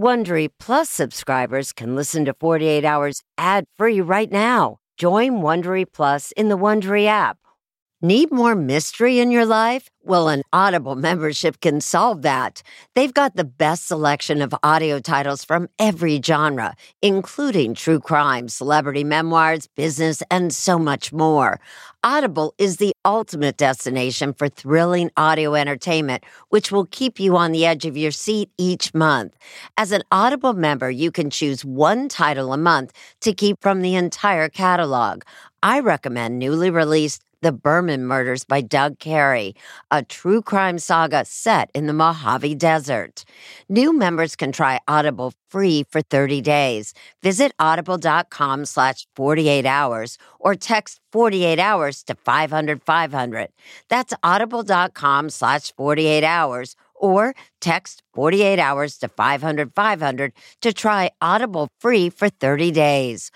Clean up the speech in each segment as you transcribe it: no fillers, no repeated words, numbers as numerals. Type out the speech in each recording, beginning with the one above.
Wondery Plus subscribers can listen to 48 Hours ad-free right now. Join Wondery Plus in the Wondery app. Need more mystery in your life? Well, an Audible membership can solve that. They've got the best selection of audio titles from every genre, including true crime, celebrity memoirs, business, and so much more. Audible is the ultimate destination for thrilling audio entertainment, which will keep you on the edge of your seat each month. As an Audible member, you can choose one title a month to keep from the entire catalog. I recommend newly released The Berman Murders by Doug Carey, a true crime saga set in the Mojave Desert. New members can try Audible free for 30 days. Visit audible.com/48hours or text 48 hours to 500-500. That's audible.com/48hours or text 48 hours to 500-500 to try Audible free for 30 days.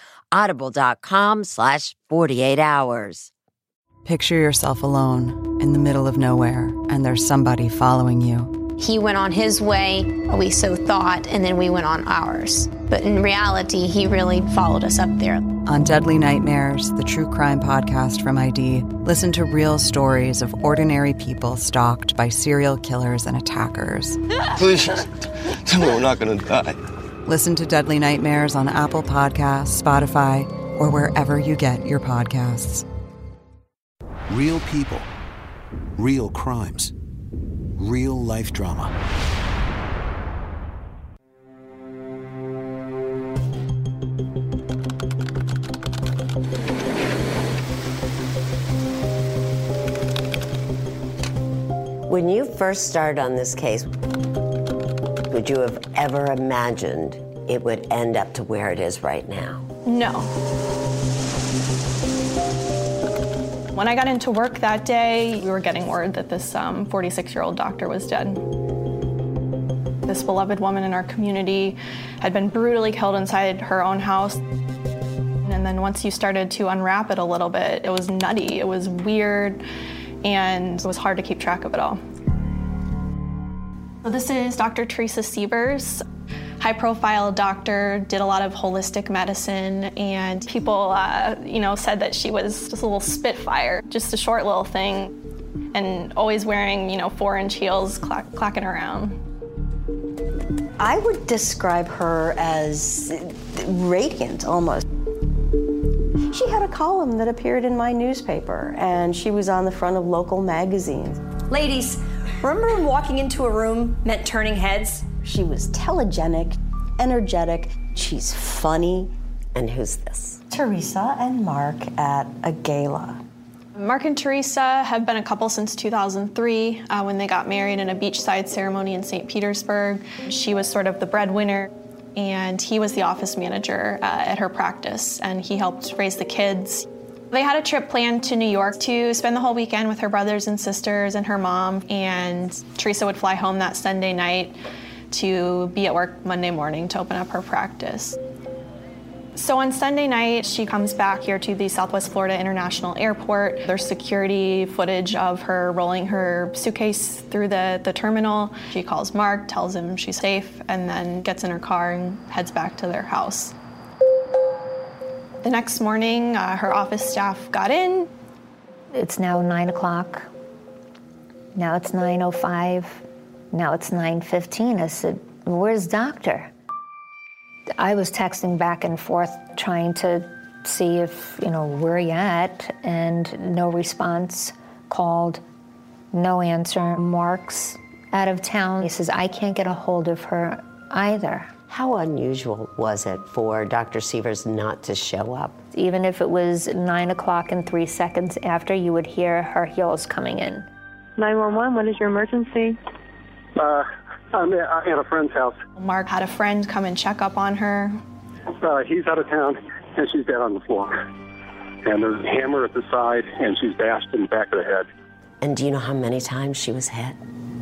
Audible.com/48hours. Picture yourself alone in the middle of nowhere, and there's somebody following you. He went on his way, we so thought, and then we went on ours. But in reality, he really followed us up there. On Deadly Nightmares, the true crime podcast from ID, listen to real stories of ordinary people stalked by serial killers and attackers. Please, tell me we're not going to die. Listen to Deadly Nightmares on Apple Podcasts, Spotify, or wherever you get your podcasts. Real people, real crimes, real life drama. When you first started on this case, would you have ever imagined it would end up to where it is right now? No. When I got into work that day, we were getting word that this 46-year-old doctor was dead. This beloved woman in our community had been brutally killed inside her own house. And then once you started to unwrap it a little bit, it was nutty, it was weird, and it was hard to keep track of it all. So this is Dr. Teresa Sievers. High-profile doctor, did a lot of holistic medicine, and people, said that she was just a little spitfire, just a short little thing, and always wearing, 4-inch heels, clacking around. I would describe her as radiant, almost. She had a column that appeared in my newspaper, and she was on the front of local magazines. Ladies, remember when walking into a room meant turning heads? She was telegenic, energetic, she's funny. And who's this? Teresa and Mark at a gala. Mark and Teresa have been a couple since 2003 when they got married in a beachside ceremony in St. Petersburg. She was sort of the breadwinner, and he was the office manager at her practice, and he helped raise the kids. They had a trip planned to New York to spend the whole weekend with her brothers and sisters and her mom, and Teresa would fly home that Sunday night to be at work Monday morning to open up her practice. So on Sunday night, she comes back here to the Southwest Florida International Airport. There's security footage of her rolling her suitcase through the terminal. She calls Mark, tells him she's safe, and then gets in her car and heads back to their house. The next morning, her office staff got in. It's now 9 o'clock. Now it's 9:05. Now it's 9:15. I said, where's doctor? I was texting back and forth trying to see if, where you at, and no response. Called, no answer. Mark's out of town. He says, I can't get a hold of her either. How unusual was it for Dr. Sievers not to show up? Even if it was 9 o'clock and 3 seconds after, you would hear her heels coming in. 911, what is your emergency? I'm at a friend's house. Mark had a friend come and check up on her. He's out of town, and she's dead on the floor. And there's a hammer at the side, and she's bashed in the back of the head. And do you know how many times she was hit?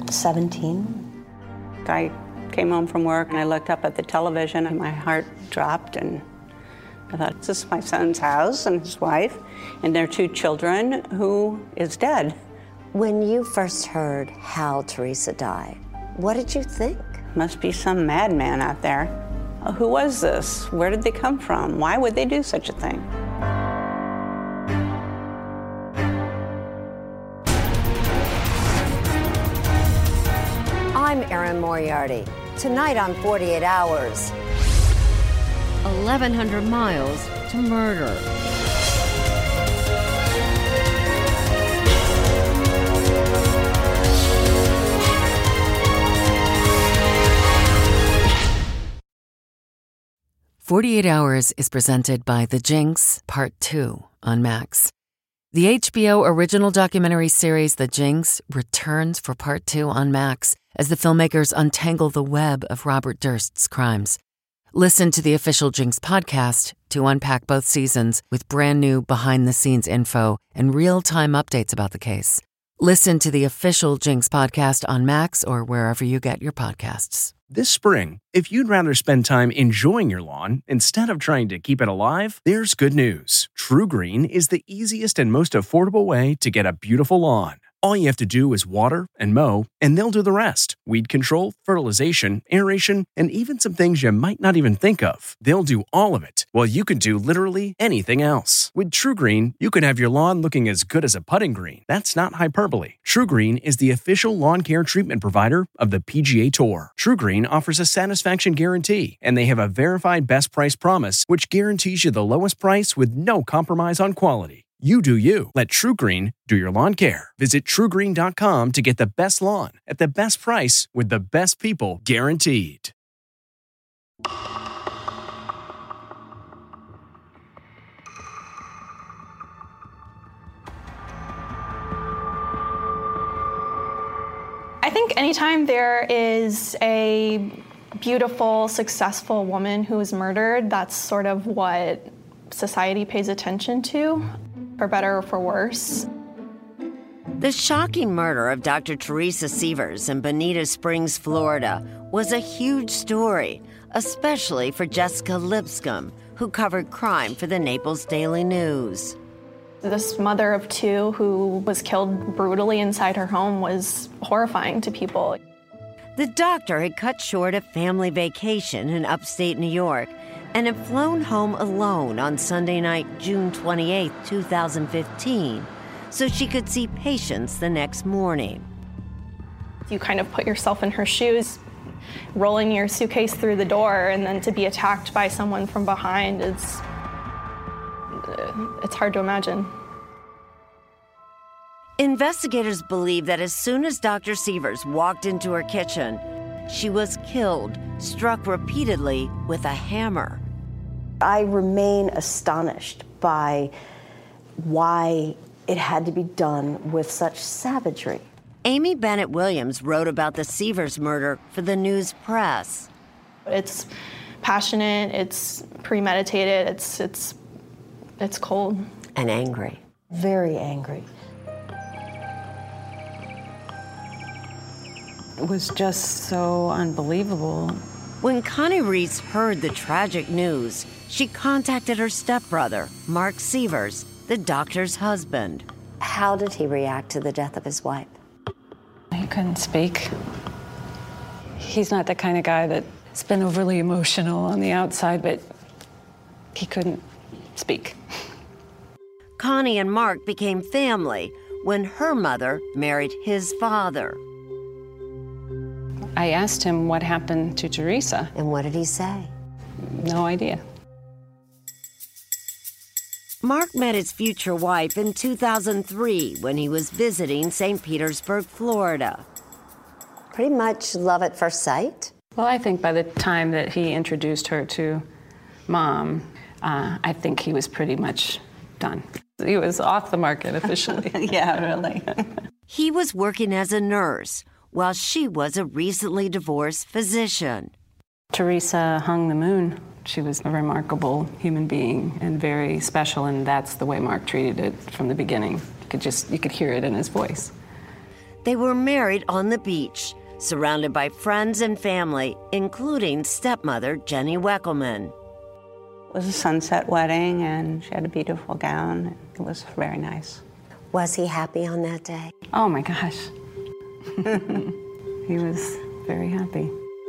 17. I came home from work, and I looked up at the television, and my heart dropped, and I thought, this is my son's house and his wife, and their 2 children, who is dead. When you first heard how Teresa died, what did you think? Must be some madman out there. Who was this? Where did they come from? Why would they do such a thing? I'm Erin Moriarty. Tonight on 48 Hours, 1,100 miles to murder. "48 Hours" is presented by The Jinx, Part 2 on Max. The HBO original documentary series The Jinx returns for Part 2 on Max as the filmmakers untangle the web of Robert Durst's crimes. Listen to the official Jinx podcast to unpack both seasons with brand new behind-the-scenes info and real-time updates about the case. Listen to the official Jinx podcast on Max or wherever you get your podcasts. This spring, if you'd rather spend time enjoying your lawn instead of trying to keep it alive, there's good news. True Green is the easiest and most affordable way to get a beautiful lawn. All you have to do is water and mow, and they'll do the rest. Weed control, fertilization, aeration, and even some things you might not even think of. They'll do all of it, while you can do literally anything else. With True Green, you can have your lawn looking as good as a putting green. That's not hyperbole. True Green is the official lawn care treatment provider of the PGA Tour. True Green offers a satisfaction guarantee, and they have a verified best price promise, which guarantees you the lowest price with no compromise on quality. You do you. Let True Green do your lawn care. Visit TrueGreen.com to get the best lawn at the best price with the best people guaranteed. I think anytime there is a beautiful, successful woman who is murdered, that's sort of what society pays attention to. For better or for worse. The shocking murder of Dr. Teresa Sievers in Bonita Springs, Florida, was a huge story, especially for Jessica Lipscomb, who covered crime for the Naples Daily News. This mother of two who was killed brutally inside her home was horrifying to people. The doctor had cut short a family vacation in upstate New York and had flown home alone on Sunday night, June 28, 2015, so she could see patients the next morning. You kind of put yourself in her shoes, rolling your suitcase through the door, and then to be attacked by someone from behind, it's hard to imagine. Investigators believe that as soon as Dr. Sievers walked into her kitchen, she was killed, struck repeatedly with a hammer. I remain astonished by why it had to be done with such savagery. Amy Bennett Williams wrote about the Sievers murder for the News Press. It's passionate, it's premeditated, it's cold. And angry. Very angry. It was just so unbelievable. When Connie Reese heard the tragic news, she contacted her stepbrother, Mark Sievers, the doctor's husband. How did he react to the death of his wife? He couldn't speak. He's not the kind of guy that's been overly emotional on the outside, but he couldn't speak. Connie and Mark became family when her mother married his father. I asked him what happened to Teresa. And what did he say? No idea. Mark met his future wife in 2003 when he was visiting St. Petersburg, Florida. Pretty much love at first sight? Well, I think by the time that he introduced her to Mom, I think he was pretty much done. He was off the market officially. Yeah, really. He was working as a nurse, while she was a recently divorced physician. Teresa hung the moon. She was a remarkable human being and very special, and that's the way Mark treated it from the beginning. You could hear it in his voice. They were married on the beach, surrounded by friends and family, including stepmother Jenny Weckelman. It was a sunset wedding, and she had a beautiful gown. It was very nice. Was he happy on that day? Oh my gosh. He was very happy.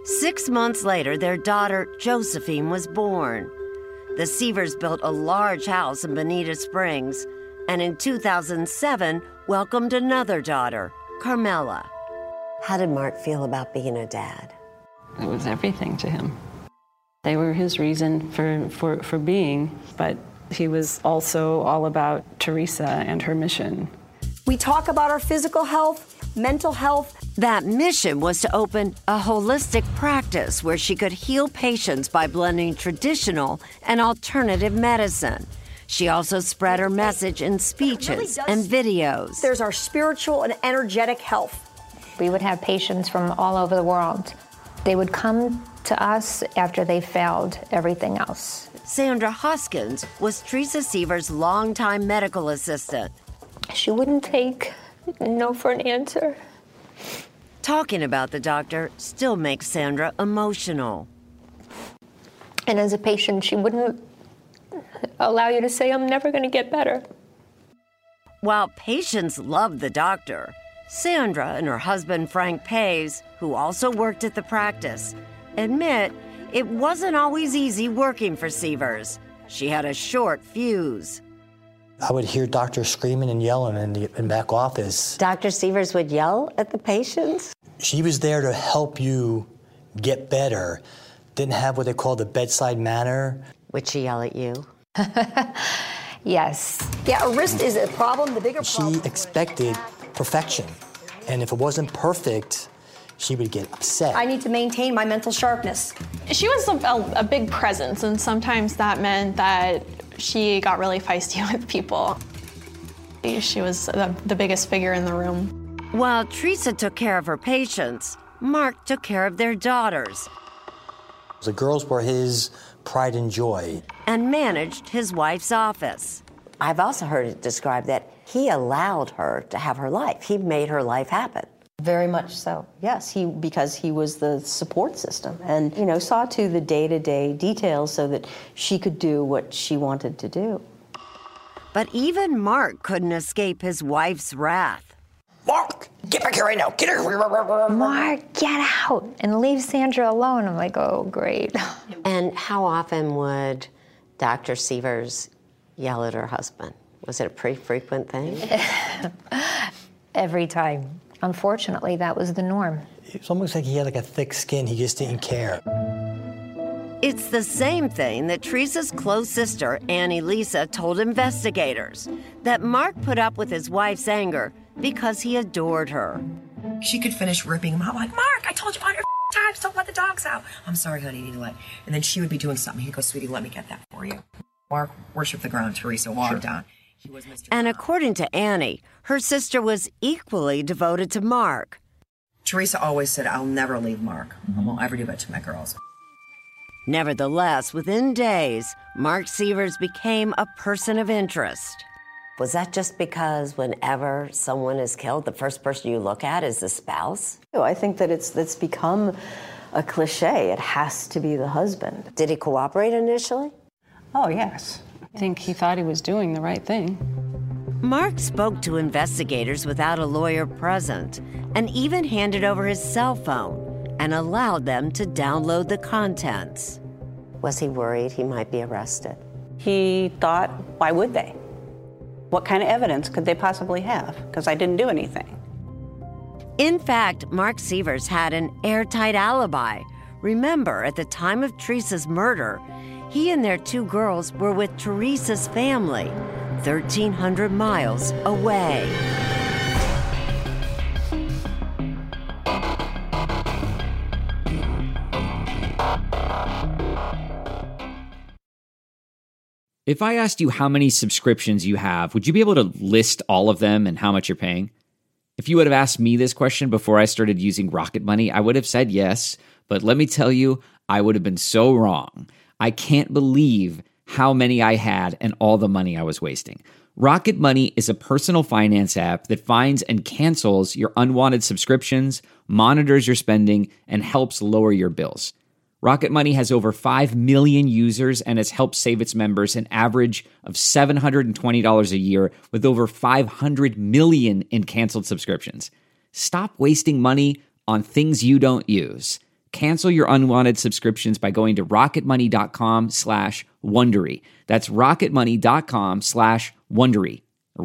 6 months later, their daughter, Josephine, was born. The Sievers built a large house in Bonita Springs, and in 2007, welcomed another daughter, Carmela. How did Mark feel about being a dad? It was everything to him. They were his reason for being, but he was also all about Teresa and her mission. We talk about our physical health, mental health. That mission was to open a holistic practice where she could heal patients by blending traditional and alternative medicine. She also spread her message in speeches and videos. There's our spiritual and energetic health. We would have patients from all over the world. They would come to us after they failed everything else. Sandra Hoskins was Teresa Siever's longtime medical assistant. She wouldn't take no for an answer. Talking about the doctor still makes Sandra emotional. And as a patient, she wouldn't allow you to say, I'm never going to get better. While patients loved the doctor, Sandra and her husband, Frank Pays, who also worked at the practice, admit it wasn't always easy working for Sievers. She had a short fuse. I would hear doctors screaming and yelling in the back office. Dr. Sievers would yell at the patients? She was there to help you get better. Didn't have what they call the bedside manner. Would she yell at you? Yes. Yeah, a wrist is a problem, the bigger problem. She expected perfection. And if it wasn't perfect, she would get upset. I need to maintain my mental sharpness. She was a big presence, and sometimes that meant that she got really feisty with people. She was the biggest figure in the room. While Teresa took care of her patients, Mark took care of their daughters. The girls were his pride and joy. And managed his wife's office. I've also heard it described that he allowed her to have her life. He made her life happen. Very much so, yes, because he was the support system and, saw to the day-to-day details so that she could do what she wanted to do. But even Mark couldn't escape his wife's wrath. Mark, get back here right now. Get here. Mark, get out and leave Sandra alone. I'm like, oh, great. And how often would Dr. Sievers yell at her husband? Was it a pretty frequent thing? Every time. Unfortunately, that was the norm. It's almost like he had a thick skin. He just didn't care. It's the same thing that Teresa's close sister, Annie Lisa, told investigators, that Mark put up with his wife's anger because he adored her. She could finish ripping him out like, Mark, I told you 100 times, don't let the dogs out. I'm sorry, honey, you need to let. And then she would be doing something. He'd go, sweetie, let me get that for you. Mark worshiped the ground, Teresa walked down. He was Mr. And according to Annie, her sister was equally devoted to Mark. Teresa always said, I'll never leave Mark. I won't ever do that to my girls. Nevertheless, within days, Mark Sievers became a person of interest. Was that just because whenever someone is killed, the first person you look at is the spouse? I think that it's become a cliche. It has to be the husband. Did he cooperate initially? Oh, yes. I think he thought he was doing the right thing. Mark spoke to investigators without a lawyer present and even handed over his cell phone and allowed them to download the contents. Was he worried he might be arrested? He thought, why would they? What kind of evidence could they possibly have? Because I didn't do anything. In fact, Mark Sievers had an airtight alibi. Remember, at the time of Teresa's murder, he and their 2 girls were with Teresa's family, 1,300 miles away. If I asked you how many subscriptions you have, would you be able to list all of them and how much you're paying? If you would have asked me this question before I started using Rocket Money, I would have said yes, but let me tell you, I would have been so wrong. I can't believe how many I had and all the money I was wasting. Rocket Money is a personal finance app that finds and cancels your unwanted subscriptions, monitors your spending, and helps lower your bills. Rocket Money has over 5 million users and has helped save its members an average of $720 a year with over 500 million in canceled subscriptions. Stop wasting money on things you don't use. Cancel your unwanted subscriptions by going to rocketmoney.com/Wondery. That's rocketmoney.com/Wondery.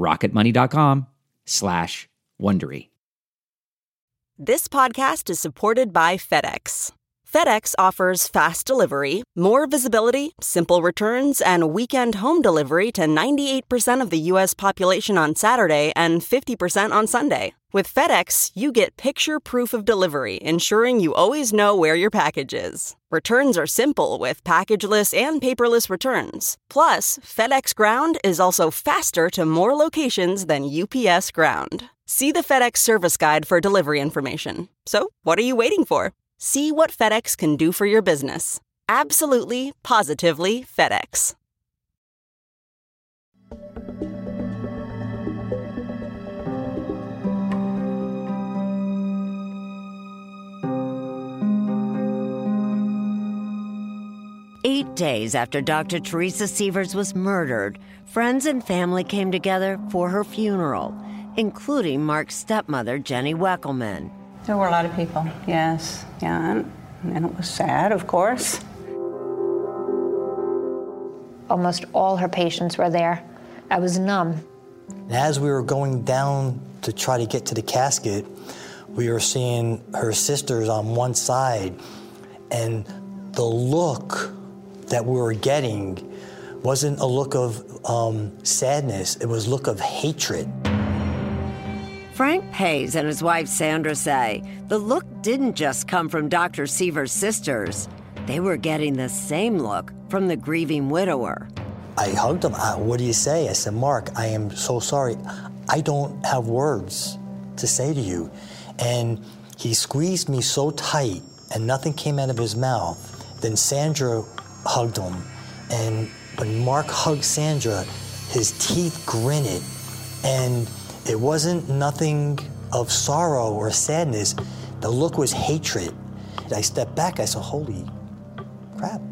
rocketmoney.com/Wondery. This podcast is supported by FedEx. FedEx offers fast delivery, more visibility, simple returns, and weekend home delivery to 98% of the U.S. population on Saturday and 50% on Sunday. With FedEx, you get picture proof of delivery, ensuring you always know where your package is. Returns are simple with packageless and paperless returns. Plus, FedEx Ground is also faster to more locations than UPS Ground. See the FedEx service guide for delivery information. So, what are you waiting for? See what FedEx can do for your business. Absolutely, positively FedEx. Eight days after Dr. Teresa Sievers was murdered, friends and family came together for her funeral, including Mark's stepmother, Jenny Weckelman. There were a lot of people, yes. Yeah, and it was sad, of course. Almost all her patients were there. I was numb. As we were going down to try to get to the casket, we were seeing her sisters on one side, and the look that we were getting wasn't a look of sadness, it was a look of hatred. Frank Pays and his wife Sandra say the look didn't just come from Dr. Sievers' sisters. They were getting the same look from the grieving widower. I hugged him. What do you say? I said, Mark, I am so sorry. I don't have words to say to you. And he squeezed me so tight and nothing came out of his mouth. Then Sandra hugged him. And when Mark hugged Sandra, his teeth gritted. And it wasn't nothing of sorrow or sadness. The look was hatred. I stepped back, I said, holy crap.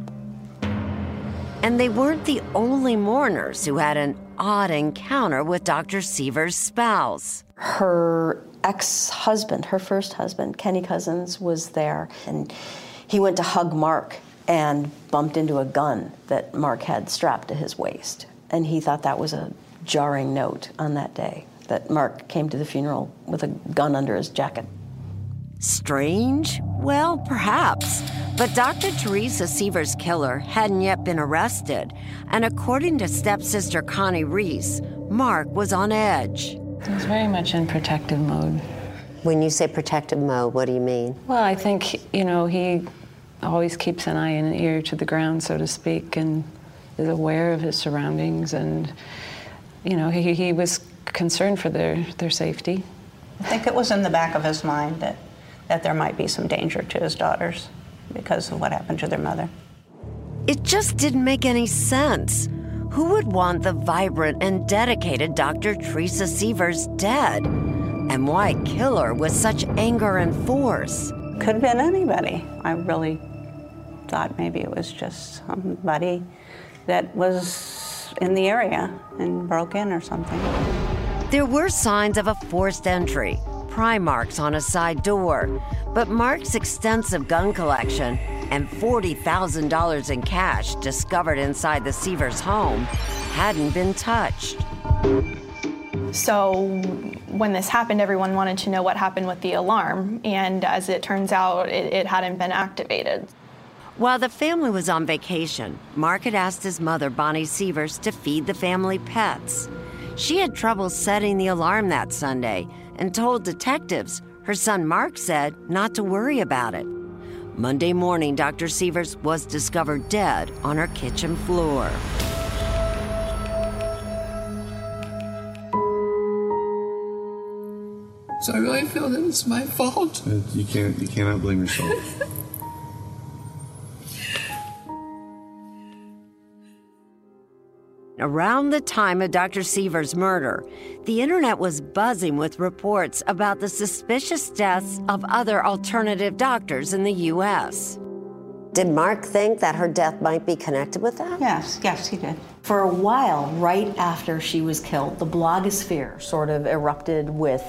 And they weren't the only mourners who had an odd encounter with Dr. Sievers' spouse. Her ex-husband, her first husband, Kenny Cousins, was there. And he went to hug Mark and bumped into a gun that Mark had strapped to his waist. And he thought that was a jarring note on that day, that Mark came to the funeral with a gun under his jacket. Strange? Well, perhaps. But Dr. Teresa Sievers' killer hadn't yet been arrested. And according to stepsister Connie Reese, Mark was on edge. He was very much in protective mode. When you say protective mode, what do you mean? Well, I think, he always keeps an eye and an ear to the ground, so to speak, and is aware of his surroundings. And, he was concerned for their safety. I think it was in the back of his mind that there might be some danger to his daughters because of what happened to their mother. It just didn't make any sense. Who would want the vibrant and dedicated Dr. Teresa Sievers dead? And why kill her with such anger and force? Could have been anybody. I really thought maybe it was just somebody that was in the area and broke in or something. There were signs of a forced entry, pry marks on a side door, but Mark's extensive gun collection and $40,000 in cash discovered inside the Sievers' home hadn't been touched. So when this happened, everyone wanted to know what happened with the alarm, and as it turns out, it hadn't been activated. While the family was on vacation, Mark had asked his mother, Bonnie Sievers, to feed the family pets. She had trouble setting the alarm that Sunday and told detectives her son Mark said not to worry about it. Monday morning, Dr. Sievers was discovered dead on her kitchen floor. So I really feel that it's my fault. You cannot blame yourself. Around the time of Dr. Sievers' murder, the internet was buzzing with reports about the suspicious deaths of other alternative doctors in the U.S. Did Mark think that her death might be connected with that? Yes, he did. For a while, right after she was killed, the blogosphere sort of erupted with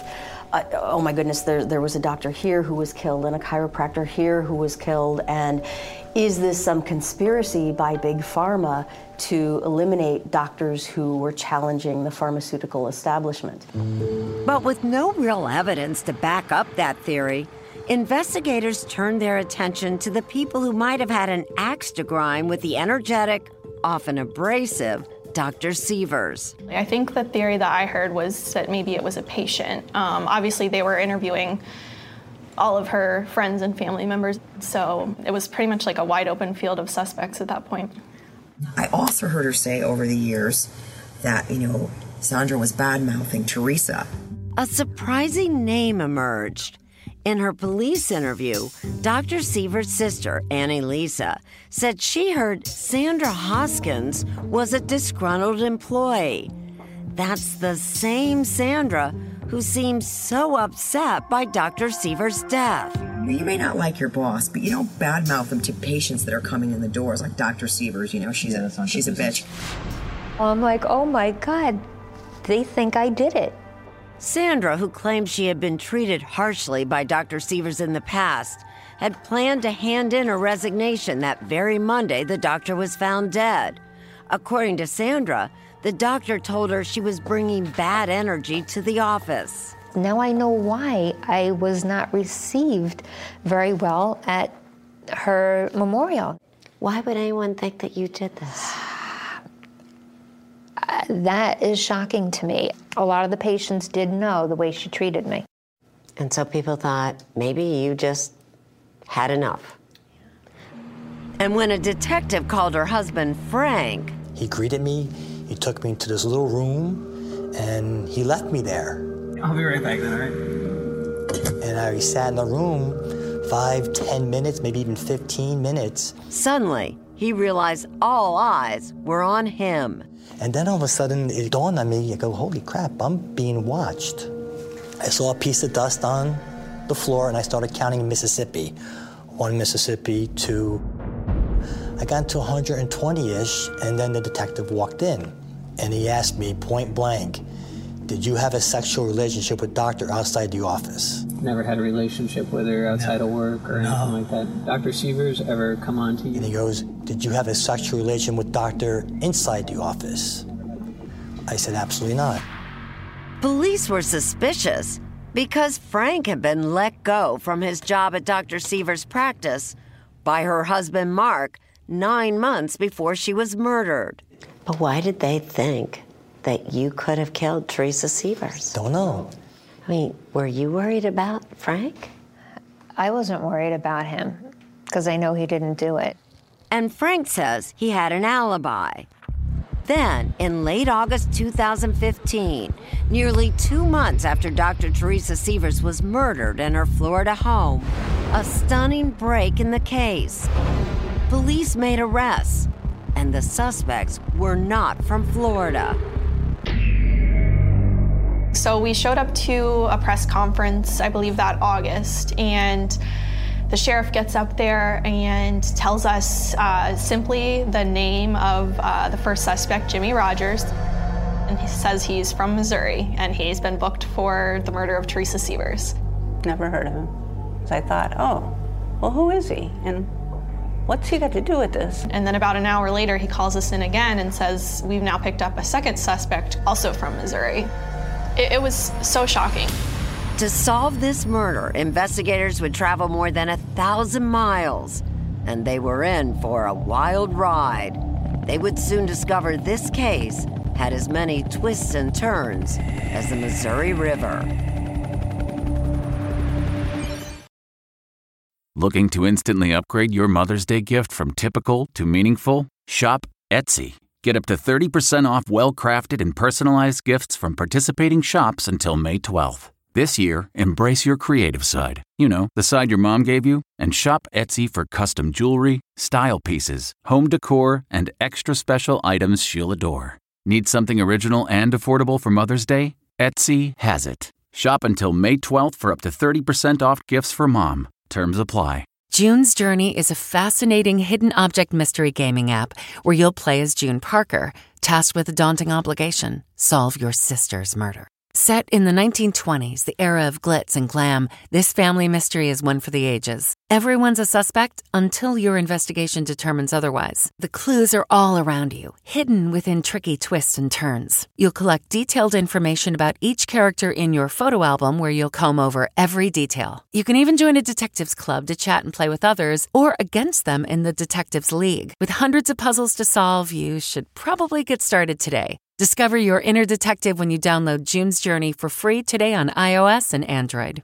oh my goodness, there was a doctor here who was killed and a chiropractor here who was killed, and is this some conspiracy by Big Pharma to eliminate doctors who were challenging the pharmaceutical establishment? But with no real evidence to back up that theory, investigators turned their attention to the people who might have had an axe to grind with the energetic, often abrasive, Dr. Sievers. I think the theory that I heard was that maybe it was a patient. Obviously, they were interviewing all of her friends and family members, so it was pretty much like a wide open field of suspects at that point. I also heard her say over the years that, Sandra was bad-mouthing Teresa. A surprising name emerged. In her police interview, Dr. Sievers' sister, Annie Lisa, said she heard Sandra Hoskins was a disgruntled employee. That's the same Sandra who seems so upset by Dr. Sievers' death. You may not like your boss, but you don't badmouth them to patients that are coming in the doors, like Dr. Sievers. She's a bitch. I'm like, oh my God, they think I did it. Sandra, who claimed she had been treated harshly by Dr. Sievers in the past, had planned to hand in her resignation that very Monday the doctor was found dead. According to Sandra, the doctor told her she was bringing bad energy to the office. Now I know why I was not received very well at her memorial. Why would anyone think that you did this? That is shocking to me. A lot of the patients did know the way she treated me. And so people thought maybe you just had enough. And when a detective called her husband Frank, he greeted me, he took me into this little room, and he left me there. I'll be right back then, all right? And I sat in the room 5, 10 minutes, maybe even 15 minutes. Suddenly, he realized all eyes were on him. And then all of a sudden, it dawned on me, I go, holy crap, I'm being watched. I saw a piece of dust on the floor, and I started counting Mississippi. 1 Mississippi, 2. I got to 120-ish, and then the detective walked in, and he asked me point blank, did you have a sexual relationship with Doctor outside the office? Never had a relationship with her outside of work or anything like that. Dr. Sievers ever come on to you? And he goes, did you have a sexual relation with Doctor inside the office? I said, absolutely not. Police were suspicious because Frank had been let go from his job at Dr. Sievers' practice by her husband, Mark, 9 months before she was murdered. But why did they think that you could have killed Teresa Sievers? Don't know. I mean, were you worried about Frank? I wasn't worried about him because I know he didn't do it. And Frank says he had an alibi. Then, in late August 2015, nearly 2 months after Dr. Teresa Sievers was murdered in her Florida home, a stunning break in the case. Police made arrests, and the suspects were not from Florida. So we showed up to a press conference, I believe that August, and the sheriff gets up there and tells us simply the name of the first suspect, Jimmy Rogers. And he says he's from Missouri, and he's been booked for the murder of Teresa Sievers. Never heard of him. So I thought, oh, well, who is he? And what's he got to do with this? And then about an hour later, he calls us in again and says, we've now picked up a second suspect, also from Missouri. It was so shocking. To solve this murder, investigators would travel more than 1,000 miles, and they were in for a wild ride. They would soon discover this case had as many twists and turns as the Missouri River. Looking to instantly upgrade your Mother's Day gift from typical to meaningful? Shop Etsy. Get up to 30% off well-crafted and personalized gifts from participating shops until May 12th. This year, embrace your creative side. You know, the side your mom gave you. And shop Etsy for custom jewelry, style pieces, home decor, and extra special items she'll adore. Need something original and affordable for Mother's Day? Etsy has it. Shop until May 12th for up to 30% off gifts for mom. Terms apply. June's Journey is a fascinating hidden object mystery gaming app where you'll play as June Parker, tasked with a daunting obligation: solve your sister's murder. Set in the 1920s, the era of glitz and glam, this family mystery is one for the ages. Everyone's a suspect until your investigation determines otherwise. The clues are all around you, hidden within tricky twists and turns. You'll collect detailed information about each character in your photo album where you'll comb over every detail. You can even join a detectives club to chat and play with others or against them in the Detectives League. With hundreds of puzzles to solve, you should probably get started today. Discover your inner detective when you download June's Journey for free today on iOS and Android.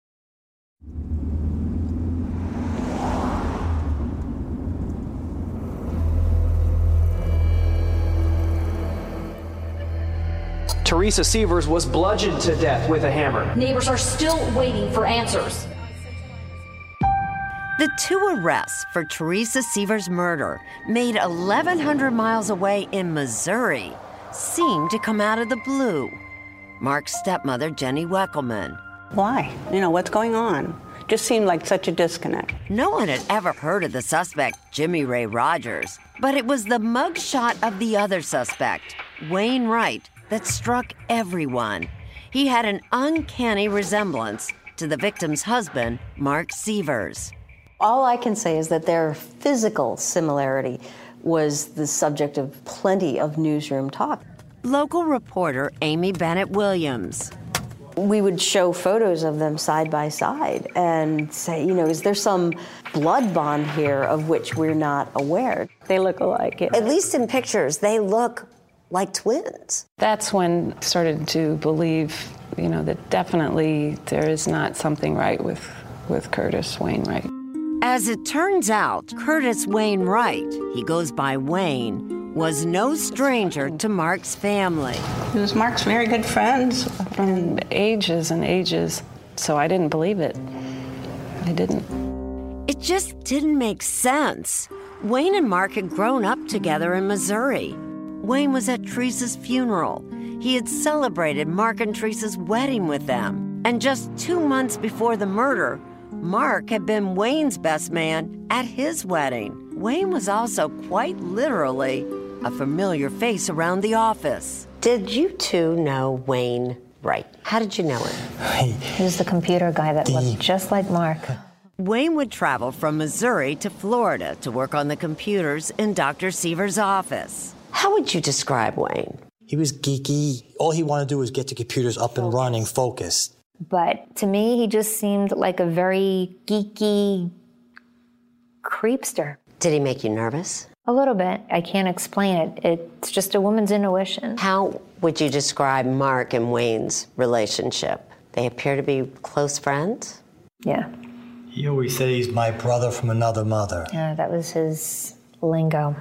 Teresa Sievers was bludgeoned to death with a hammer. Neighbors are still waiting for answers. The two arrests for Teresa Sievers' murder, made 1,100 miles away in Missouri, seemed to come out of the blue. Mark's stepmother, Jenny Weckelman. Why? What's going on? Just seemed like such a disconnect. No one had ever heard of the suspect, Jimmy Ray Rogers, but it was the mugshot of the other suspect, Wayne Wright, that struck everyone. He had an uncanny resemblance to the victim's husband, Mark Sievers. All I can say is that their physical similarity was the subject of plenty of newsroom talk. Local reporter Amy Bennett Williams. We would show photos of them side by side and say, is there some blood bond here of which we're not aware? They look alike. Yeah. At least in pictures, they look like twins. That's when I started to believe, that definitely there is not something right with Curtis Wainwright. As it turns out, Curtis Wainwright, he goes by Wayne, was no stranger to Mark's family. He was Mark's very good friends. From ages and ages, so I didn't believe it. I didn't. It just didn't make sense. Wayne and Mark had grown up together in Missouri. Wayne was at Teresa's funeral. He had celebrated Mark and Teresa's wedding with them. And just 2 months before the murder, Mark had been Wayne's best man at his wedding. Wayne was also quite literally a familiar face around the office. Did you two know Wayne Wright? How did you know him? He was the computer guy that looked just like Mark. Wayne would travel from Missouri to Florida to work on the computers in Dr. Sievers' office. How would you describe Wayne? He was geeky. All he wanted to do was get the computers up and running, focused. But to me, he just seemed like a very geeky creepster. Did he make you nervous? A little bit. I can't explain it. It's just a woman's intuition. How would you describe Mark and Wayne's relationship? They appear to be close friends? Yeah. He always said he's my brother from another mother. Yeah, that was his lingo.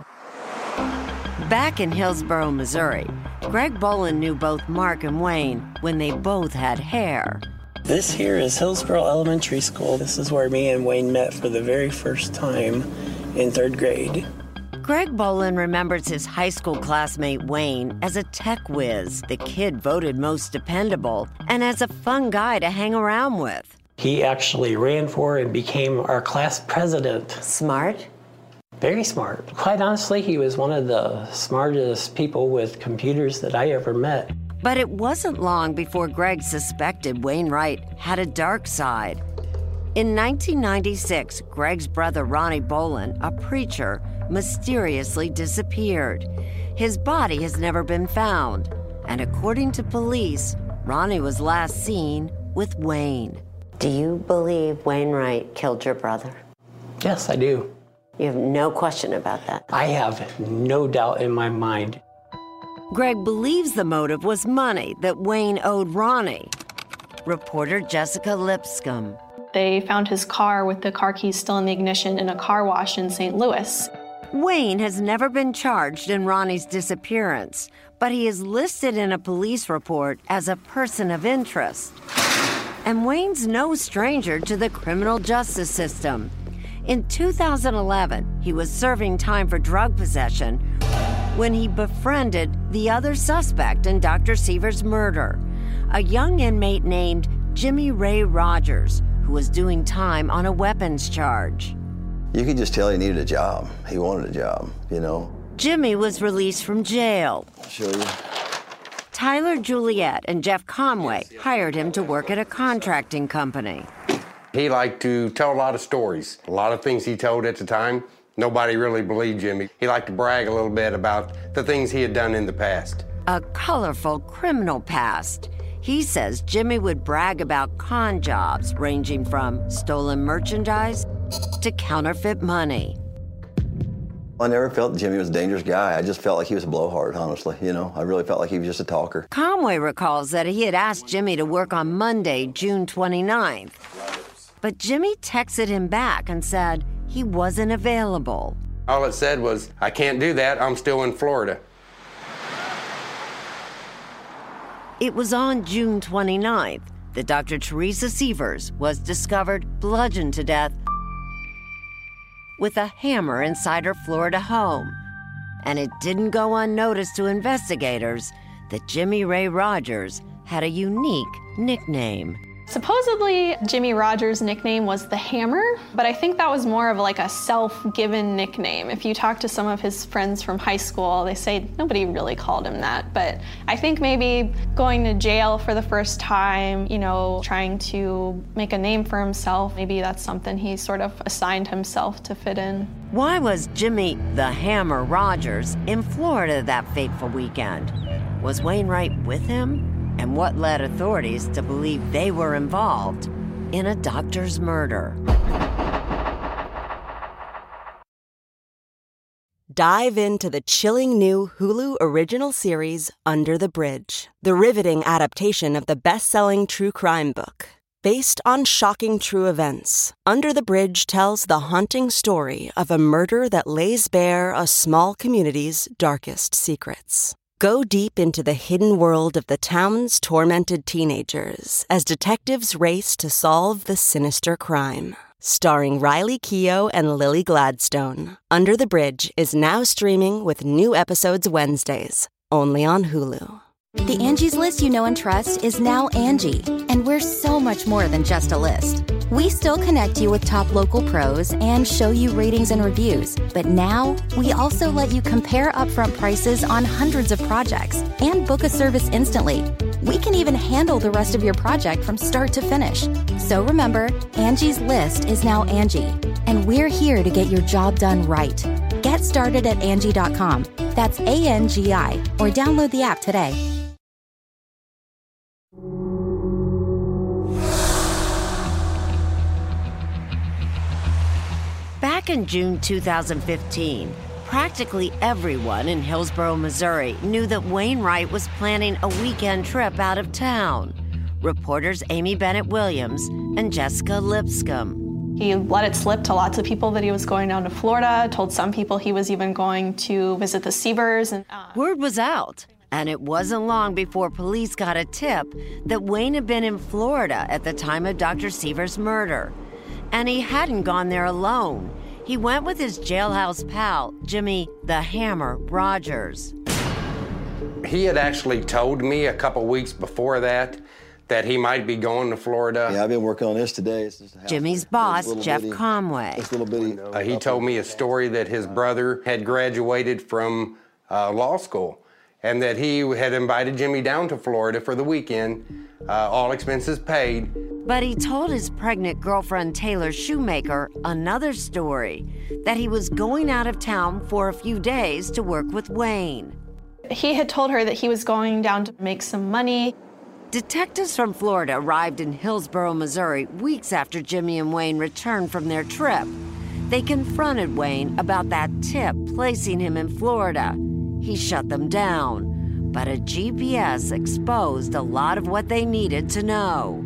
Back in Hillsboro, Missouri, Greg Bolin knew both Mark and Wayne when they both had hair. This here is Hillsboro Elementary School. This is where me and Wayne met for the very first time in 3rd grade. Greg Bolin remembers his high school classmate Wayne as a tech whiz, the kid voted most dependable, and as a fun guy to hang around with. He actually ran for and became our class president. Smart? Very smart. Quite honestly, he was one of the smartest people with computers that I ever met. But it wasn't long before Greg suspected Wainwright had a dark side. In 1996, Greg's brother Ronnie Bolin, a preacher, mysteriously disappeared. His body has never been found, and according to police, Ronnie was last seen with Wayne. Do you believe Wainwright killed your brother? Yes, I do. You have no question about that? I have no doubt in my mind. Greg believes the motive was money that Wayne owed Ronnie. Reporter Jessica Lipscomb. They found his car with the car keys still in the ignition in a car wash in St. Louis. Wayne has never been charged in Ronnie's disappearance, but he is listed in a police report as a person of interest. And Wayne's no stranger to the criminal justice system. In 2011, he was serving time for drug possession when he befriended the other suspect in Dr. Sievers' murder, a young inmate named Jimmy Ray Rogers, who was doing time on a weapons charge. You could just tell he needed a job. He wanted a job, you know. Jimmy was released from jail. I'll show you. Tyler Juliet and Jeff Conway hired him to work at a contracting company. He liked to tell a lot of stories. A lot of things he told at the time, nobody really believed Jimmy. He liked to brag a little bit about the things he had done in the past. A colorful criminal past. He says Jimmy would brag about con jobs ranging from stolen merchandise to counterfeit money. I never felt Jimmy was a dangerous guy. I just felt like he was a blowhard, honestly. You know, I really felt like he was just a talker. Conway recalls that he had asked Jimmy to work on Monday, June 29th. But Jimmy texted him back and said he wasn't available. All it said was, I can't do that, I'm still in Florida. It was on June 29th that Dr. Teresa Sievers was discovered bludgeoned to death with a hammer inside her Florida home. And it didn't go unnoticed to investigators that Jimmy Ray Rogers had a unique nickname. Supposedly, Jimmy Rogers' nickname was the Hammer, but I think that was more of like a self-given nickname. If you talk to some of his friends from high school, they say nobody really called him that. But I think maybe going to jail for the first time, you know, trying to make a name for himself, maybe that's something he sort of assigned himself to fit in. Why was Jimmy the Hammer Rogers in Florida that fateful weekend? Was Wainwright with him? And what led authorities to believe they were involved in a doctor's murder? Dive into the chilling new Hulu original series, Under the Bridge, the riveting adaptation of the best-selling true crime book. Based on shocking true events, Under the Bridge tells the haunting story of a murder that lays bare a small community's darkest secrets. Go deep into the hidden world of the town's tormented teenagers as detectives race to solve the sinister crime. Starring Riley Keough and Lily Gladstone, Under the Bridge is now streaming with new episodes Wednesdays, only on Hulu. The Angie's List you know and trust is now Angie, and we're so much more than just a list. We still connect you with top local pros and show you ratings and reviews, but now we also let you compare upfront prices on hundreds of projects and book a service instantly. We can even handle the rest of your project from start to finish. So remember, Angie's List is now Angie, and we're here to get your job done right. Get started at Angie.com. That's ANGI, or download the app today. Back in June 2015, practically everyone in Hillsborough, Missouri knew that Wainwright was planning a weekend trip out of town. Reporters Amy Bennett Williams and Jessica Lipscomb. He let it slip to lots of people that he was going down to Florida, told some people he was even going to visit the Sievers. Word was out, and it wasn't long before police got a tip that Wayne had been in Florida at the time of Dr. Sievers' murder. And he hadn't gone there alone. He went with his jailhouse pal, Jimmy the Hammer Rogers. He had actually told me a couple weeks before that he might be going to Florida. Yeah, I've been working on this today. Jimmy's boss, Jeff Conway. He told me a story that his brother had graduated from law school and that he had invited Jimmy down to Florida for the weekend, all expenses paid. But he told his pregnant girlfriend, Taylor Shoemaker, another story, that he was going out of town for a few days to work with Wayne. He had told her that he was going down to make some money. Detectives from Florida arrived in Hillsborough, Missouri, weeks after Jimmy and Wayne returned from their trip. They confronted Wayne about that tip placing him in Florida. He shut them down, but a GPS exposed a lot of what they needed to know.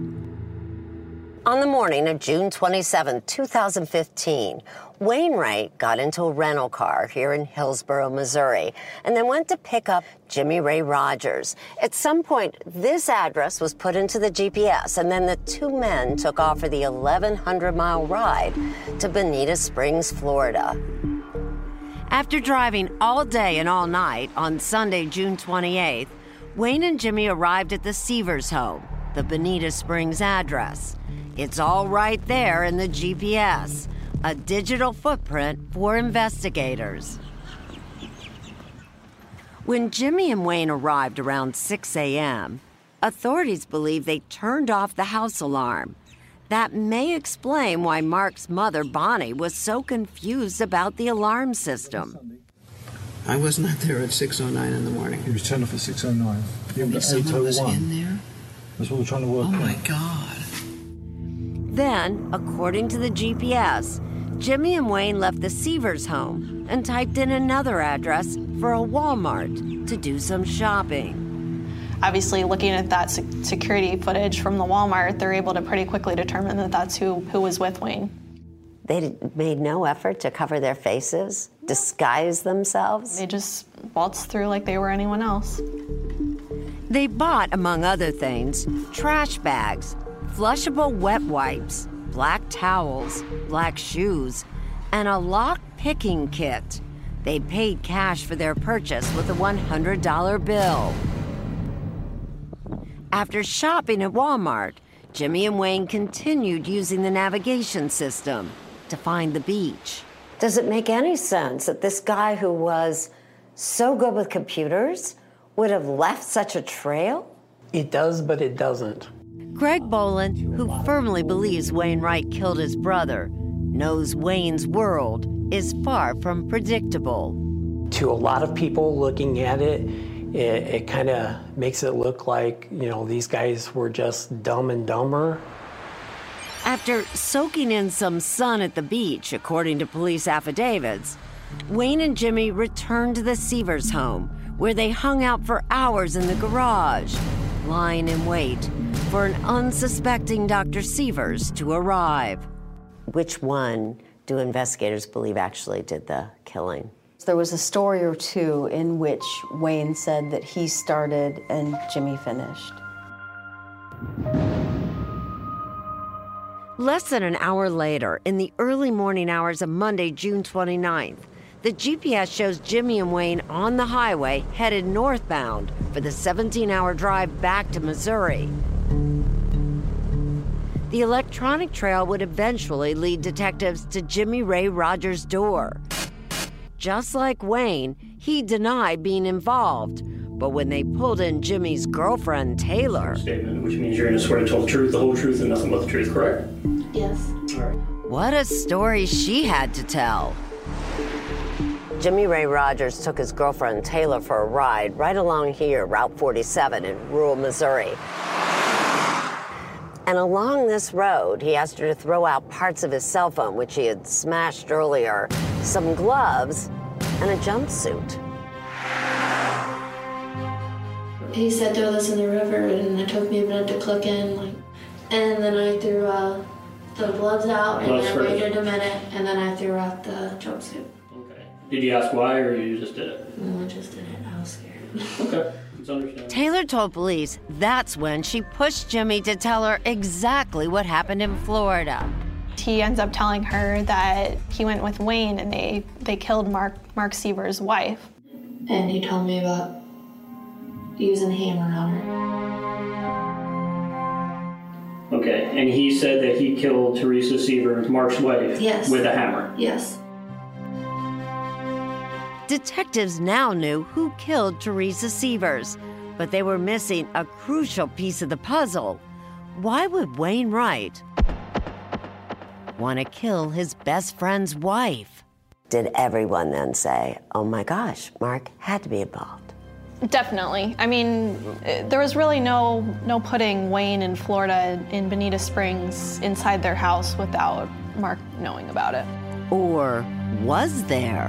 On the morning of June 27, 2015, Wainwright got into a rental car here in Hillsborough, Missouri, and then went to pick up Jimmy Ray Rogers. At some point, this address was put into the GPS, and then the two men took off for the 1,100-mile ride to Bonita Springs, Florida. After driving all day and all night on Sunday, June 28th, Wayne and Jimmy arrived at the Sievers home, the Bonita Springs address. It's all right there in the GPS, a digital footprint for investigators. When Jimmy and Wayne arrived around 6 a.m., authorities believe they turned off the house alarm. That may explain why Mark's mother, Bonnie, was so confused about the alarm system. I was not there at 6:09 in the morning. He was turned off at 6:09. Someone was in there? That's what we're trying to work out. Oh, my God. Then, according to the GPS, Jimmy and Wayne left the Sievers home and typed in another address for a Walmart to do some shopping. Obviously, looking at that security footage from the Walmart, they're able to pretty quickly determine that that's who was with Wayne. They made no effort to cover their faces, disguise themselves. They just waltzed through like they were anyone else. They bought, among other things, trash bags, flushable wet wipes, black towels, black shoes, and a lock-picking kit. They paid cash for their purchase with a $100 bill. After shopping at Walmart, Jimmy and Wayne continued using the navigation system to find the beach. Does it make any sense that this guy who was so good with computers would have left such a trail? It does, but it doesn't. Greg Boland, who firmly believes Wayne Wright killed his brother, knows Wayne's world is far from predictable. To a lot of people looking at it, it kind of makes it look like, these guys were just dumb and dumber. After soaking in some sun at the beach, according to police affidavits, Wayne and Jimmy returned to the Sievers home, where they hung out for hours in the garage, lying in wait for an unsuspecting Dr. Sievers to arrive. Which one do investigators believe actually did the killing? There was a story or two in which Wayne said that he started and Jimmy finished. Less than an hour later, in the early morning hours of Monday, June 29th, the GPS shows Jimmy and Wayne on the highway headed northbound for the 17-hour drive back to Missouri. The electronic trail would eventually lead detectives to Jimmy Ray Rogers' door. Just like Wayne, he denied being involved. But when they pulled in Jimmy's girlfriend, Taylor... Statement, which means you're going to swear to tell the truth, the whole truth, and nothing but the truth, correct? Yes. All right. What a story she had to tell. Jimmy Ray Rogers took his girlfriend Taylor for a ride right along here, Route 47 in rural Missouri. And along this road, he asked her to throw out parts of his cell phone, which he had smashed earlier, some gloves, and a jumpsuit. He said throw this in the river, and it took me a minute to click in, and then I threw the gloves out, and I waited a minute, and then I threw out the jumpsuit. Okay. Did you ask why, or you just did it? No, I just did it. I was scared. Okay. It's understandable. Taylor told police that's when she pushed Jimmy to tell her exactly what happened in Florida. He ends up telling her that he went with Wayne and they killed Mark Sievers' wife. And he told me about using a hammer on her. Okay, and he said that he killed Teresa Sievers, Mark's wife, yes, with a hammer? Yes. Detectives now knew who killed Teresa Sievers, but they were missing a crucial piece of the puzzle. Why would Wayne Wright want to kill his best friend's wife? Did everyone then say, oh my gosh, Mark had to be involved? Definitely. I mean, there was really no putting Wayne in Florida in Bonita Springs inside their house without Mark knowing about it. Or was there?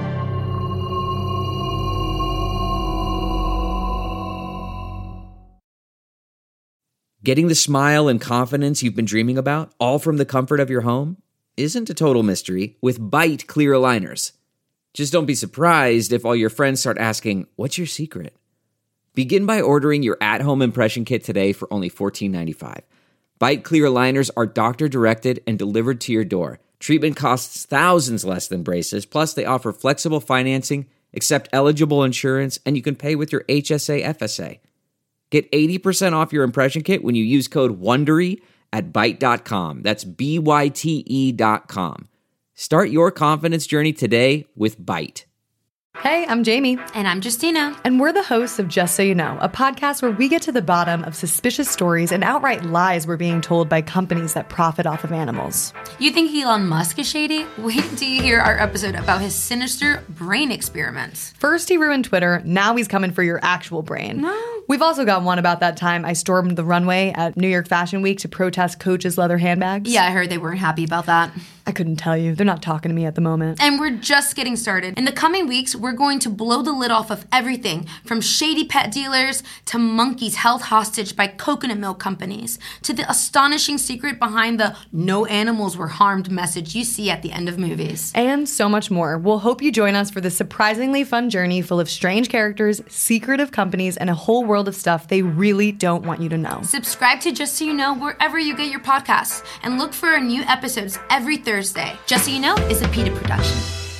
Getting the smile and confidence you've been dreaming about, all from the comfort of your home, isn't a total mystery with Byte clear aligners. Just don't be surprised if all your friends start asking, what's your secret? Begin by ordering your at-home impression kit today for only $14.95. Byte clear aligners are doctor-directed and delivered to your door. Treatment costs thousands less than braces, plus they offer flexible financing, accept eligible insurance, and you can pay with your HSA FSA. Get 80% off your impression kit when you use code WONDERY at Byte.com. That's BYTE.com. Start your confidence journey today with Byte. Hey, I'm Jamie. And I'm Justina. And we're the hosts of Just So You Know, a podcast where we get to the bottom of suspicious stories and outright lies we're being told by companies that profit off of animals. You think Elon Musk is shady? Wait until you hear our episode about his sinister brain experiments. First he ruined Twitter, now he's coming for your actual brain. No. We've also got one about that time I stormed the runway at New York Fashion Week to protest Coach's leather handbags. Yeah, I heard they weren't happy about that. I couldn't tell you. They're not talking to me at the moment. And we're just getting started. In the coming weeks, we're going to blow the lid off of everything from shady pet dealers to monkeys held hostage by coconut milk companies to the astonishing secret behind the no animals were harmed message you see at the end of movies. And so much more. We'll hope you join us for this surprisingly fun journey full of strange characters, secretive companies, and a whole world of stuff they really don't want you to know. Subscribe to Just So You Know wherever you get your podcasts and look for our new episodes every Thursday. Just So You Know is a PETA production.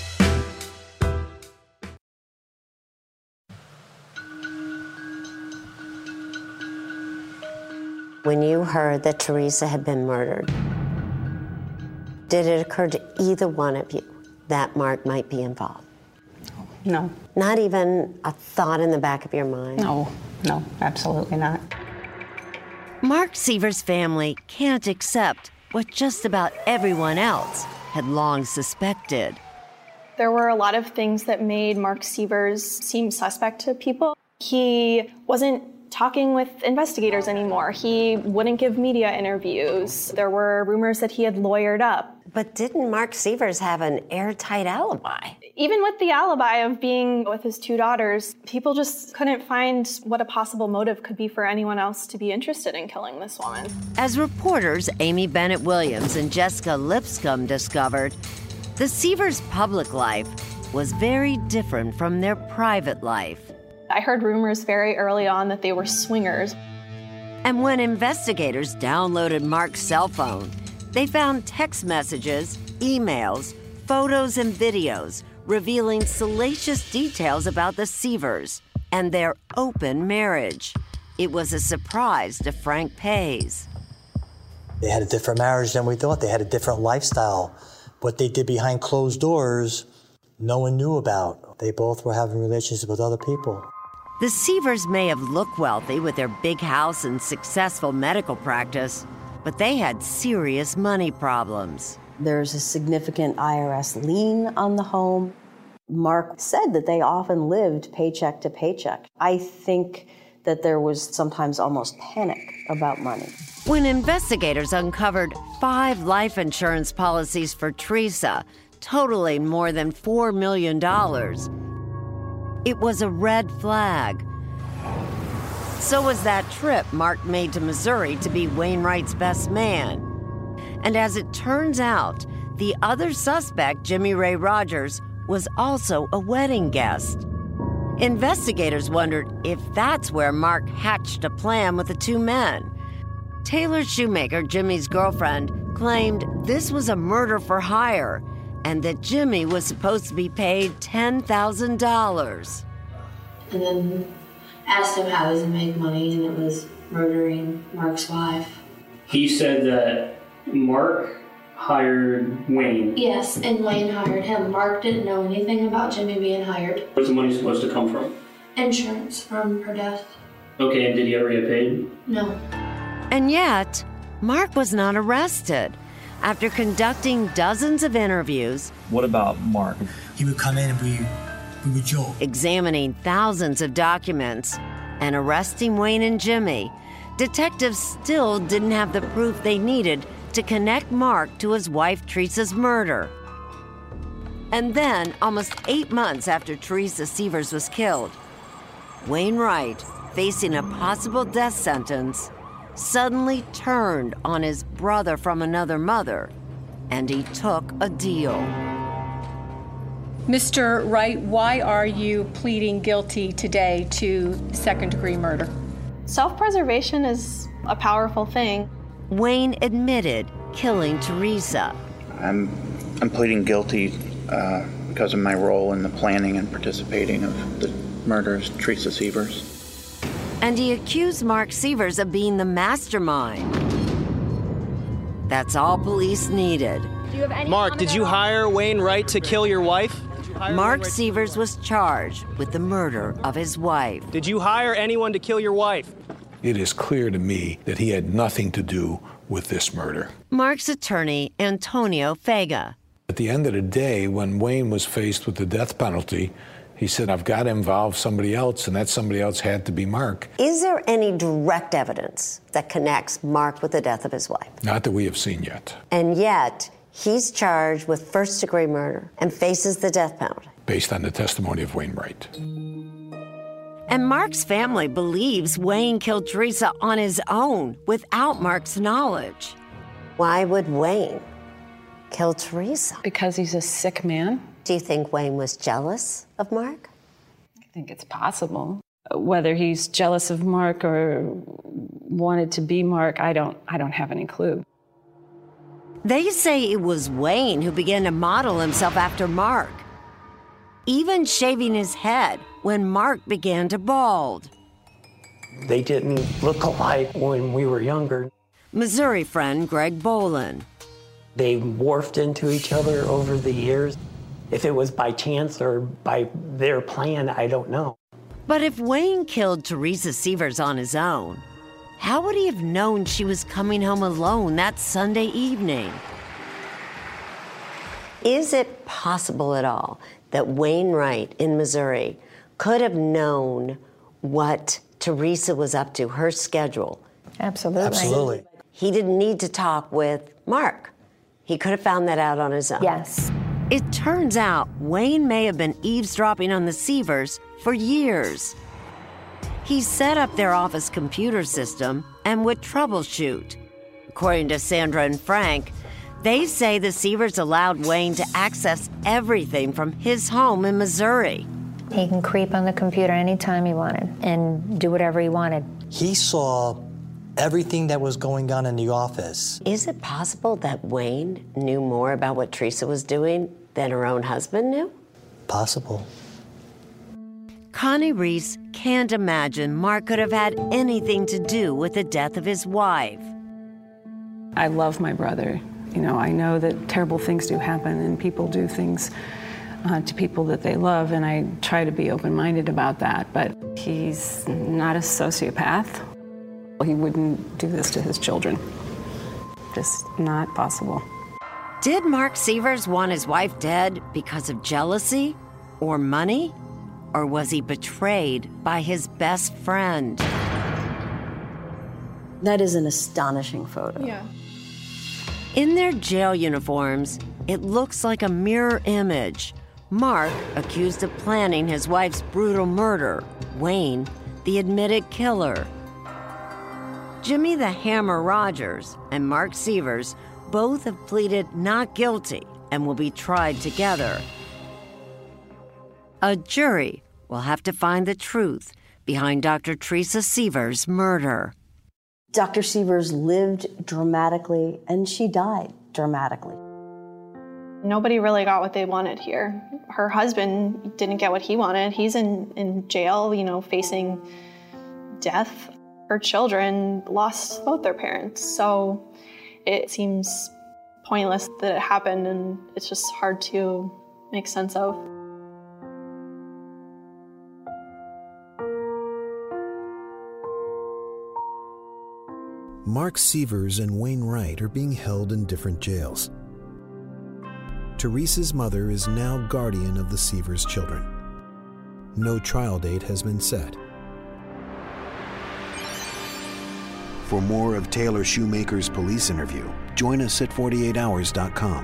When you heard that Teresa had been murdered, did it occur to either one of you that Mark might be involved? No. Not even a thought in the back of your mind? No, absolutely not. Mark Seaver's family can't accept what just about everyone else had long suspected. There were a lot of things that made Mark Sievers seem suspect to people. He wasn't talking with investigators anymore. He wouldn't give media interviews. There were rumors that he had lawyered up. But didn't Mark Sievers have an airtight alibi? Even with the alibi of being with his two daughters, people just couldn't find what a possible motive could be for anyone else to be interested in killing this woman. As reporters Amy Bennett Williams and Jessica Lipscomb discovered, the Sievers' public life was very different from their private life. I heard rumors very early on that they were swingers. And when investigators downloaded Mark's cell phone, they found text messages, emails, photos, and videos revealing salacious details about the Sievers and their open marriage. It was a surprise to Frank Pays. They had a different marriage than we thought. They had a different lifestyle. What they did behind closed doors, no one knew about. They both were having relationships with other people. The Sievers may have looked wealthy with their big house and successful medical practice, but they had serious money problems. There's a significant IRS lien on the home. Mark said that they often lived paycheck to paycheck. I think that there was sometimes almost panic about money. When investigators uncovered 5 life insurance policies for Teresa, totaling more than $4 million, it was a red flag. So was that trip Mark made to Missouri to be Wainwright's best man. And as it turns out, the other suspect, Jimmy Ray Rogers, was also a wedding guest. Investigators wondered if that's where Mark hatched a plan with the two men. Taylor Shoemaker, Jimmy's girlfriend, claimed this was a murder for hire and that Jimmy was supposed to be paid $10,000. And then asked him how does he make money, and it was murdering Mark's wife. He said that Mark hired Wayne. Yes, and Wayne hired him. Mark didn't know anything about Jimmy being hired. Where's the money supposed to come from? Insurance from her death. Okay, and did he ever get paid? No. And yet, Mark was not arrested. After conducting dozens of interviews... What about Mark? He would come in and we would joke. Examining thousands of documents and arresting Wayne and Jimmy, detectives still didn't have the proof they needed to connect Mark to his wife Teresa's murder. And then, almost 8 months after Teresa Sievers was killed, Wainwright, facing a possible death sentence, suddenly turned on his brother from another mother, and he took a deal. Mr. Wright, why are you pleading guilty today to second-degree murder? Self-preservation is a powerful thing. Wayne admitted killing Teresa. I'm pleading guilty because of my role in the planning and participating of the murder of Teresa Sievers. And he accused Mark Sievers of being the mastermind. That's all police needed. Mark, did you hire Wayne Wright to kill your wife? Mark Sievers was charged with the murder of his wife. Did you hire anyone to kill your wife? It is clear to me that he had nothing to do with this murder. Mark's attorney, Antonio Fega. At the end of the day, when Wayne was faced with the death penalty, he said, I've got to involve somebody else, and that somebody else had to be Mark. Is there any direct evidence that connects Mark with the death of his wife? Not that we have seen yet. And yet, he's charged with first-degree murder and faces the death penalty. Based on the testimony of Wayne Wright. And Mark's family believes Wayne killed Teresa on his own without Mark's knowledge. Why would Wayne kill Teresa? Because he's a sick man. Do you think Wayne was jealous of Mark? I think it's possible. Whether he's jealous of Mark or wanted to be Mark, I don't have any clue. They say it was Wayne who began to model himself after Mark, even shaving his head when Mark began to bald. They didn't look alike when we were younger. Missouri friend Greg Bolin. They morphed into each other over the years. If it was by chance or by their plan, I don't know. But if Wayne killed Teresa Sievers on his own, how would he have known she was coming home alone that Sunday evening? Is it possible at all that Wayne Wright in Missouri could have known what Teresa was up to, her schedule? Absolutely. Absolutely. He didn't need to talk with Mark. He could have found that out on his own. Yes. It turns out Wayne may have been eavesdropping on the Sievers for years. He set up their office computer system and would troubleshoot. According to Sandra and Frank, they say the Sievers allowed Wayne to access everything from his home in Missouri. He can creep on the computer anytime he wanted and do whatever he wanted. He saw everything that was going on in the office. Is it possible that Wayne knew more about what Teresa was doing than her own husband knew? Possible. Connie Reese can't imagine Mark could have had anything to do with the death of his wife. I love my brother. You know, I know that terrible things do happen and people do things to people that they love, and I try to be open-minded about that, but he's not a sociopath. He wouldn't do this to his children. Just not possible. Did Mark Sievers want his wife dead because of jealousy or money? Or was he betrayed by his best friend? That is an astonishing photo. Yeah. In their jail uniforms, it looks like a mirror image. Mark, accused of planning his wife's brutal murder. Wayne, the admitted killer. Jimmy the Hammer Rogers and Mark Sievers both have pleaded not guilty and will be tried together. A jury will have to find the truth behind Dr. Teresa Sievers' murder. Dr. Sievers lived dramatically, and she died dramatically. Nobody really got what they wanted here. Her husband didn't get what he wanted. He's in jail, you know, facing death. Her children lost both their parents. So it seems pointless that it happened, and it's just hard to make sense of. Mark Sievers and Wayne Wright are being held in different jails. Teresa's mother is now guardian of the Sievers children. No trial date has been set. For more of Taylor Shoemaker's police interview, join us at 48hours.com.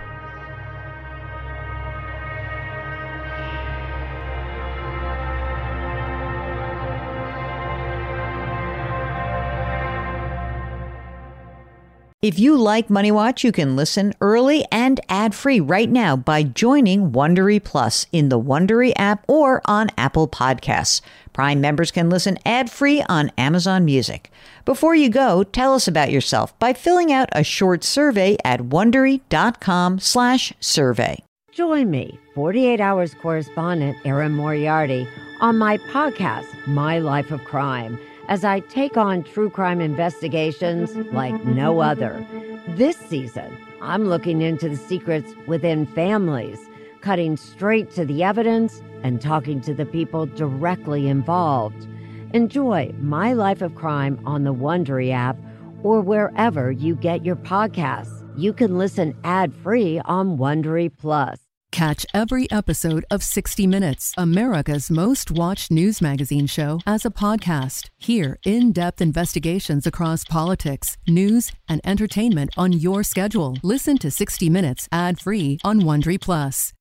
If you like Money Watch, you can listen early and ad-free right now by joining Wondery Plus in the Wondery app or on Apple Podcasts. Prime members can listen ad-free on Amazon Music. Before you go, tell us about yourself by filling out a short survey at Wondery.com/survey. Join me, 48 Hours correspondent Erin Moriarty, on my podcast, My Life of Crime, as I take on true crime investigations like no other. This season, I'm looking into the secrets within families, cutting straight to the evidence and talking to the people directly involved. Enjoy My Life of Crime on the Wondery app or wherever you get your podcasts. You can listen ad-free on Wondery Plus. Catch every episode of 60 Minutes, America's most watched news magazine show, as a podcast. Hear in-depth investigations across politics, news, and entertainment on your schedule. Listen to 60 Minutes ad-free on Wondery Plus.